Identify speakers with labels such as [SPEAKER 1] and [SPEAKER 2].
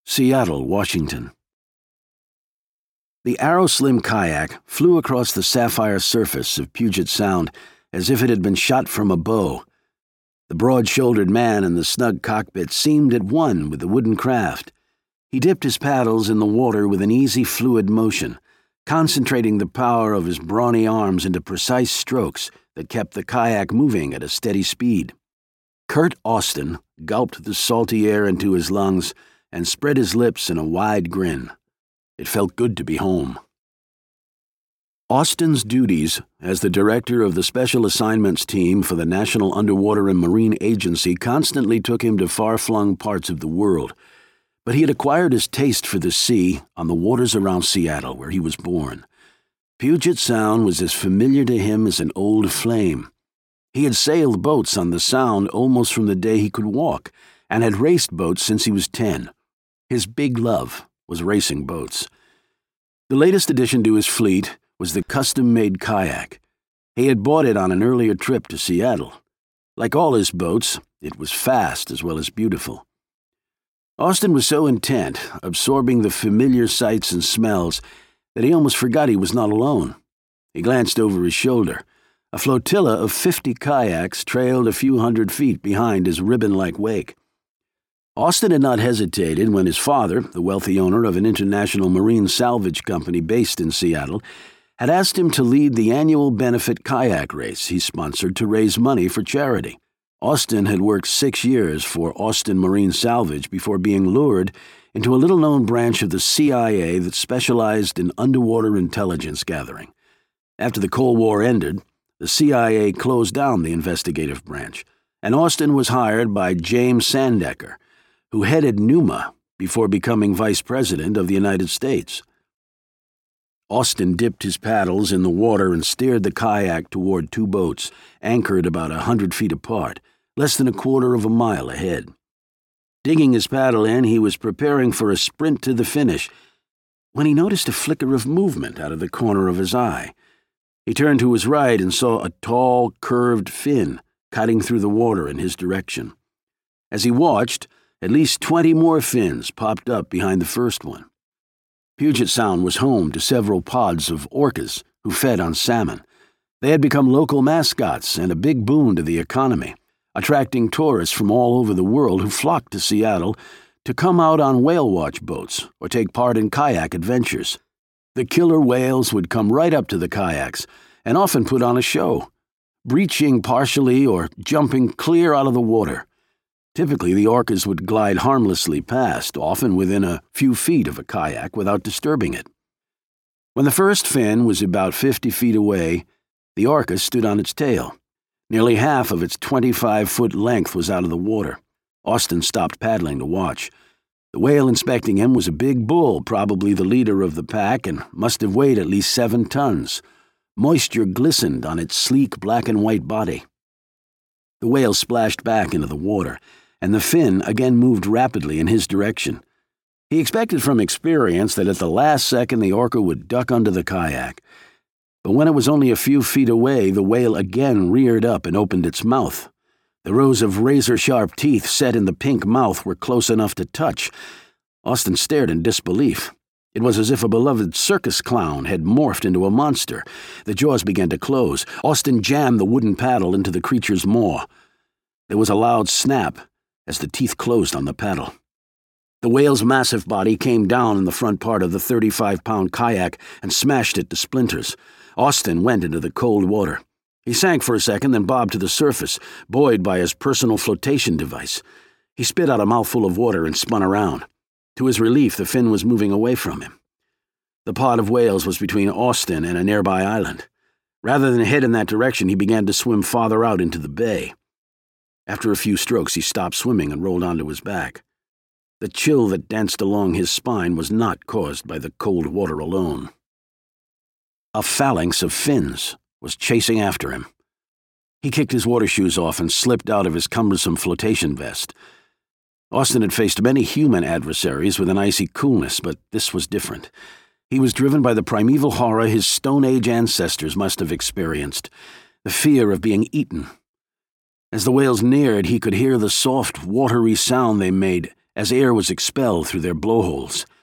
[SPEAKER 1] Seattle, Washington. The Arrow Slim kayak flew across the sapphire surface of Puget Sound as if it had been shot from a bow. The broad-shouldered man in the snug cockpit seemed at one with the wooden craft. He dipped his paddles in the water with an easy, fluid motion, concentrating the power of his brawny arms into precise strokes that kept the kayak moving at a steady speed. Kurt Austin gulped the salty air into his lungs and spread his lips in a wide grin. It felt good to be home. Austin's duties as the director of the Special Assignments Team for the National Underwater and Marine Agency constantly took him to far-flung parts of the world, but he had acquired his taste for the sea on the waters around Seattle, where he was born. Puget Sound was as familiar to him as an old flame. He had sailed boats on the Sound almost from the day he could walk, and had raced boats since he was 10. His big love was racing boats. The latest addition to his fleet was the custom-made kayak. He had bought it on an earlier trip to Seattle. Like all his boats, it was fast as well as beautiful. Austin was so intent, absorbing the familiar sights and smells, that he almost forgot he was not alone. He glanced over his shoulder. A flotilla of 50 kayaks trailed a few hundred feet behind his ribbon-like wake. Austin had not hesitated when his father, the wealthy owner of an international marine salvage company based in Seattle, had asked him to lead the annual benefit kayak race he sponsored to raise money for charity. Austin had worked 6 years for Austin Marine Salvage before being lured into a little-known branch of the CIA that specialized in underwater intelligence gathering. After the Cold War ended, the CIA closed down the investigative branch, and Austin was hired by James Sandecker, who headed NUMA before becoming Vice President of the United States. Austin dipped his paddles in the water and steered the kayak toward 2 boats, anchored about 100 feet apart, less than a quarter of a mile ahead. Digging his paddle in, he was preparing for a sprint to the finish when he noticed a flicker of movement out of the corner of his eye. He turned to his right and saw a tall, curved fin cutting through the water in his direction. As he watched, at least 20 more fins popped up behind the first one. Puget Sound was home to several pods of orcas who fed on salmon. They had become local mascots and a big boon to the economy, attracting tourists from all over the world who flocked to Seattle to come out on whale watch boats or take part in kayak adventures. The killer whales would come right up to the kayaks and often put on a show, breaching partially or jumping clear out of the water. Typically, the orcas would glide harmlessly past, often within a few feet of a kayak without disturbing it. When the first fin was about 50 feet away, the orca stood on its tail. Nearly half of its 25-foot length was out of the water. Austin stopped paddling to watch. The whale inspecting him was a big bull, probably the leader of the pack, and must have weighed at least 7 tons. Moisture glistened on its sleek black and white body. The whale splashed back into the water, and the fin again moved rapidly in his direction. He expected from experience that at the last second the orca would duck under the kayak. But when it was only a few feet away, the whale again reared up and opened its mouth. The rows of razor-sharp teeth set in the pink mouth were close enough to touch. Austin stared in disbelief. It was as if a beloved circus clown had morphed into a monster. The jaws began to close. Austin jammed the wooden paddle into the creature's maw. There was a loud snap as the teeth closed on the paddle. The whale's massive body came down in the front part of the 35-pound kayak and smashed it to splinters. Austin went into the cold water. He sank for a second, then bobbed to the surface, buoyed by his personal flotation device. He spit out a mouthful of water and spun around. To his relief, the fin was moving away from him. The pod of whales was between Austin and a nearby island. Rather than head in that direction, he began to swim farther out into the bay. After a few strokes, he stopped swimming and rolled onto his back. The chill that danced along his spine was not caused by the cold water alone. A phalanx of fins was chasing after him. He kicked his water shoes off and slipped out of his cumbersome flotation vest. Austin had faced many human adversaries with an icy coolness, but this was different. He was driven by the primeval horror his Stone Age ancestors must have experienced, the fear of being eaten. As the whales neared, he could hear the soft, watery sound they made as air was expelled through their blowholes.